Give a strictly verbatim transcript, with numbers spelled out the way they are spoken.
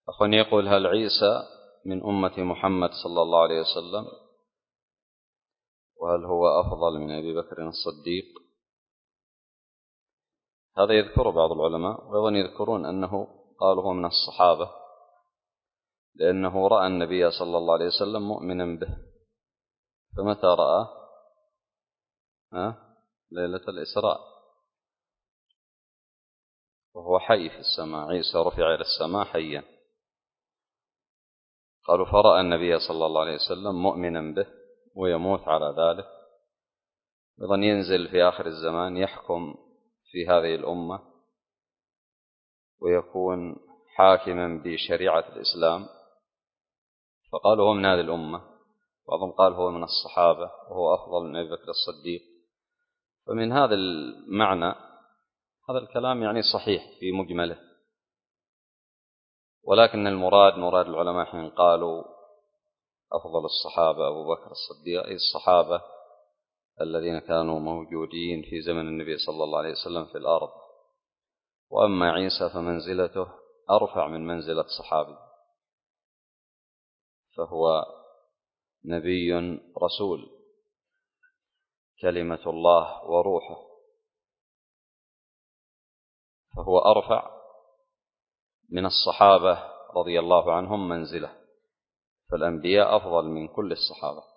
أخوان يقول: هل عيسى من أمة محمد صلى الله عليه وسلم؟ وهل هو أفضل من أبي بكر الصديق؟ هذا يذكر بعض العلماء، وأيضا يذكرون أنه قال هو من الصحابة، لأنه رأى النبي صلى الله عليه وسلم مؤمنا به. فمتى رأى؟ أه؟ ليلة الإسراء، وهو حي في السماء. عيسى رفع إلى السماء حيا. قالوا فرأى النبي صلى الله عليه وسلم مؤمنا به ويموت على ذلك، أيضا ينزل في آخر الزمان يحكم في هذه الأمة ويكون حاكما بشريعة الإسلام. فقالوا هو من هذه الأمة، بعضهم قال هو من الصحابة وهو أفضل من أبي بكر الصديق. فمن هذا المعنى هذا الكلام يعني صحيح في مجمله، ولكن المراد مراد العلماء حين قالوا أفضل الصحابة أبو بكر الصديق أي الصحابة الذين كانوا موجودين في زمن النبي صلى الله عليه وسلم في الأرض. وأما عيسى فمنزلته أرفع من منزلة صحابي، فهو نبي رسول كلمة الله وروحه، فهو أرفع من الصحابة رضي الله عنهم منزلة، فالأنبياء أفضل من كل الصحابة.